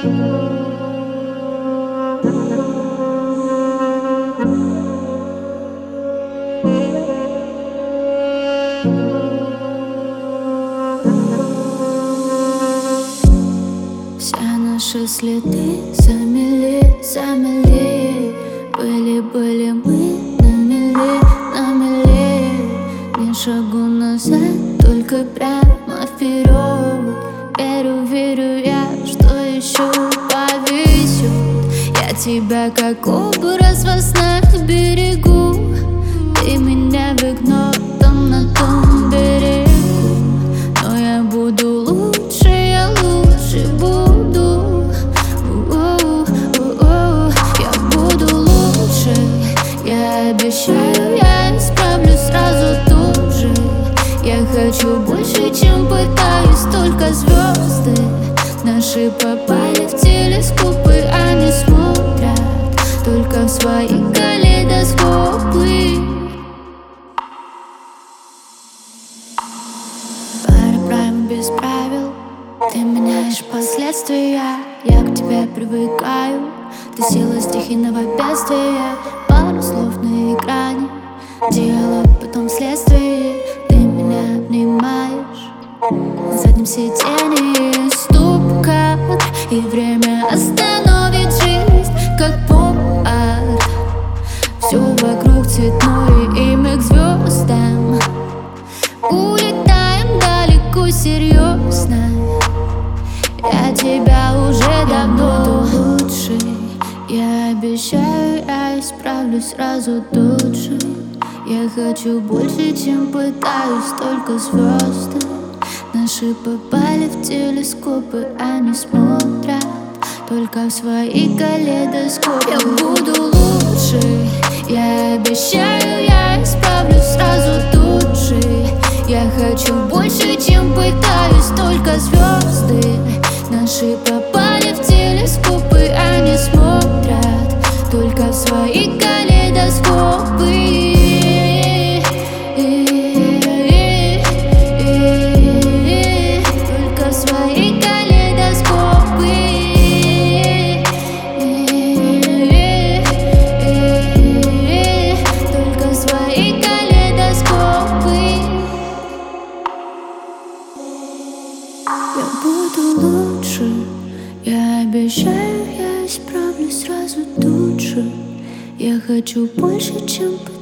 Все наши следы замели, замели. Были мы на мели. Ни шагу назад, только прямо вперед. Верю я, что еще повезет. Я тебя как образ во снах берегу. Ты меня в игнором на том берегу. Но я буду лучше, я лучше буду. Я буду лучше, я обещаю, я исправлю сразу тут же. Я хочу больше, чем пытаюсь, только звезды наши попали в телескопы, они смотрят только в свои калейдоскопы. Пара правил без правил, ты меняешь последствия. Я к тебе привыкаю, ты сила стихийного бедствия. Пару слов на экране, диалог, потом следствие. Ты меня обнимаешь, на заднем сиденье стук-кар. И время остановит жизнь, как поп-арт. Все вокруг цветное, и мы к звездам улетаем далеко, серьезно. Я тебя уже давно лучше. Я обещаю, я исправлю сразу тут же. Я хочу больше, чем пытаюсь, только звезды наши попали в телескопы, они смотрят только в свои калейдоскопы. Я буду лучше, я обещаю, я исправлю сразу тут же. Я хочу больше, чем пытаюсь, только звезды наши попали в телескопы, они смотрят только в свои калейдоскопы. Только в свои калейдоскопы. Только в свои калейдоскопы. Я буду лучше, я обещаю, я исправлю сразу тут же. Я хочу больше, чем